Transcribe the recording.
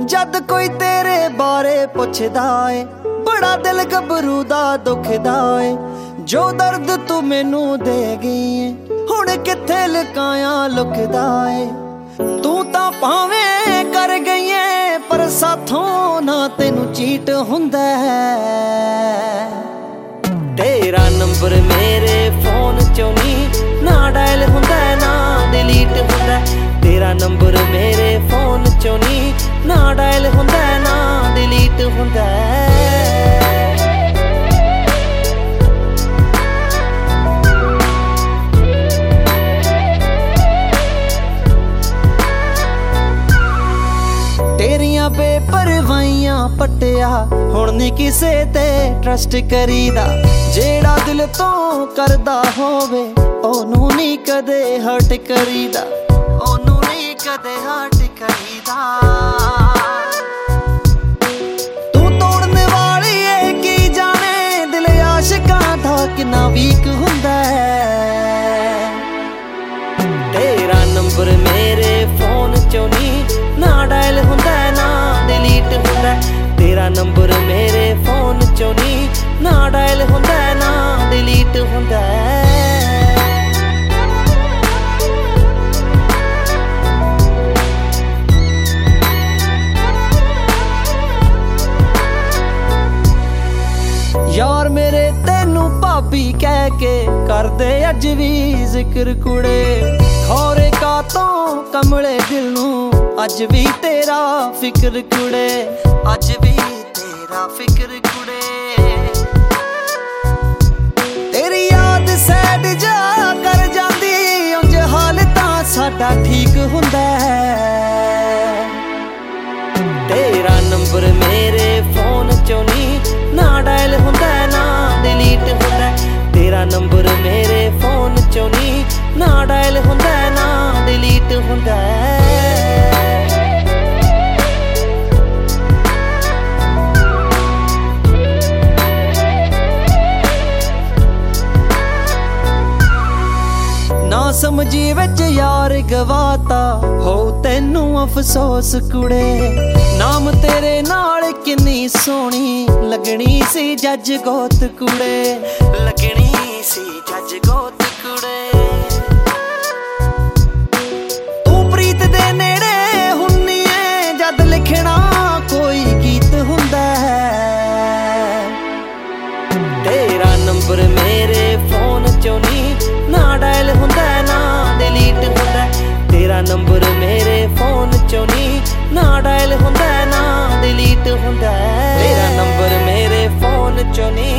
जद कोई तेरे बारे पुछदा ए बड़ा दिल गबरू दा दुखदा ए। जो दर्द तू मैनू दे गई है हुण किथे लुकाया लुकदा ए। तू तां भावें कर गई है पर साथों ना तेनू चीट हुंदा है। तेरा नंबर मेरे फोन चों नी ना डायल हुंदा ना डिलीट हुंदा। तेरा नंबर मेरे फोन चों नी ना डायल हुंदा ना डिलीट हुंदा। तेरियां बेपरवाहियां पट्टिया हुण नी किसे ते ट्रस्ट करीदा। जेड़ा दिल तो करदा होवे ओनू नी कदे हर्ट करीदा। ओनू नी कदे हर्ट करीदा। तू तोड़ने वाली है की जाने दिल आशिकां दा किन्ना वीक हुंदा है। तेरा नंबर मेरे फोन चों नी ना डायल हुंदा ना डिलीट हुंदा। तेरा नंबर मेरे फोन चों नी ना डायल हुंदा ना डिलीट हुंदा। यार मेरे तेनू भाभी कह के करदे अज भी जिक्र कुड़े। खौरे का तो कमले दिल नू अज भी तेरा फिक्र कुड़े। अज भी तेरा फिक्र कुड़े। तेरी याद सैड जा कर जांदी उंज हाल तां साडा ठीक हुंदा है। तेरा नंबर मेरे फोन चों नी ना डायल हुंदा ना डिलीट हुंदा। तेरा नंबर मेरे फोन चों नी ना डायल हुंदा ना डिलीट हुंदा। ना समझी विच यार गवाता हो तेनू अफसोस कुड़े। नाम तेरे नाल किन्नी सोहनी लगनी सी जज गोत कुड़े। लगनी सी जज गोत कुड़े। तू प्रीत दे नेड़े हुन्नी है जद लिखना कोई गीत हुंदा है। तेरा नंबर मेरे फोन चों नी ना डायल हुंदा ना डिलीट हुंदा। तेरा नंबर मेरे फोन चों नी ना डायल हुंदा ना डिलीट हुंदा। तेरा नंबर मेरे फोन चों नी